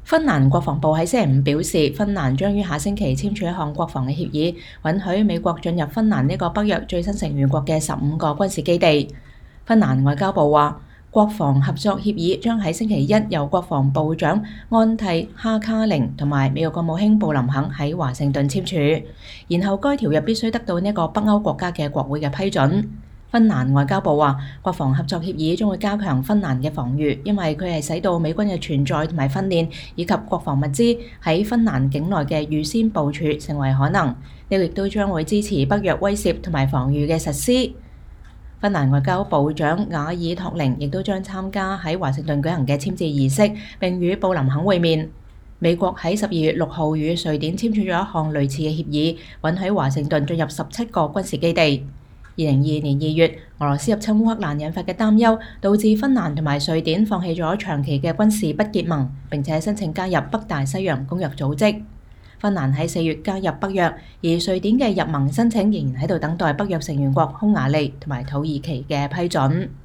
芬蘭國防部喺星期五表示，芬蘭將於下星期簽署一項國防嘅協議，允許美國進入芬蘭呢個北約最新成員國嘅15個軍事基地。芬蘭外交部話，國防合作協議將喺星期一由國防部長安蒂哈卡寧同埋美國國務卿布林肯喺華盛頓簽署，然後該條約必須得到呢個北歐國家嘅國會嘅批准。芬蘭外交部話，國防合作協議將會加強芬蘭嘅防禦，因為佢係使到美軍嘅存在同埋訓練以及國防物資喺芬蘭境內嘅預先部署成為可能。呢個亦都將會支持北約威懾同埋防禦嘅實施。芬蘭外交部長瓦爾托寧亦都將參加喺華盛頓舉行嘅簽字儀式，並與布林肯會面。美國喺12月6號與瑞典簽署咗一項類似嘅協議，允許華盛頓進入17個軍事基地。2022年2月，俄羅斯入侵烏克蘭引發嘅擔憂，導致芬蘭同埋瑞典放棄咗長期嘅軍事不結盟，並且申請加入北大西洋公約組織。芬蘭喺4月加入北約，而瑞典嘅入盟申請仍然喺度等待北約成員國匈牙利同埋土耳其嘅批准。